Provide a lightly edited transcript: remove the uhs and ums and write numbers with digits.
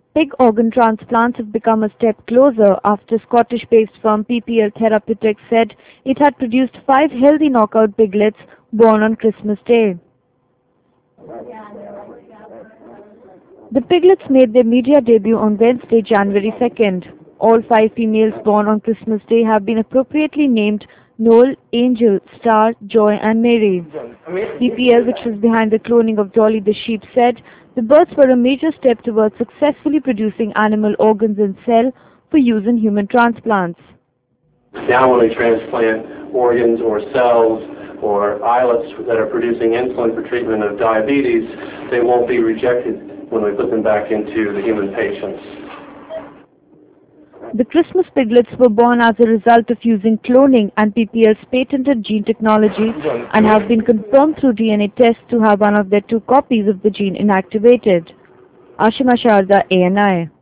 Pig organ transplants have become a step closer after Scottish-based firm PPL Therapeutics said it had produced 5 healthy knockout piglets born on Christmas Day. The piglets made their media debut on Wednesday, January 2nd. All 5 females born on Christmas Day have been appropriately named Noel, Angel, Star, Joy and Mary. PPL, which was behind the cloning of Dolly the sheep, said the births were a major step towards successfully producing animal organs and cell for use in human transplants. Now when we transplant organs or cells or islets that are producing insulin for treatment of diabetes, they won't be rejected when we put them back into the human patients. The Christmas piglets were born as a result of using cloning and PPL's patented gene technology and have been confirmed through DNA tests to have one of their 2 copies of the gene inactivated. Ashima Sharda, ANI.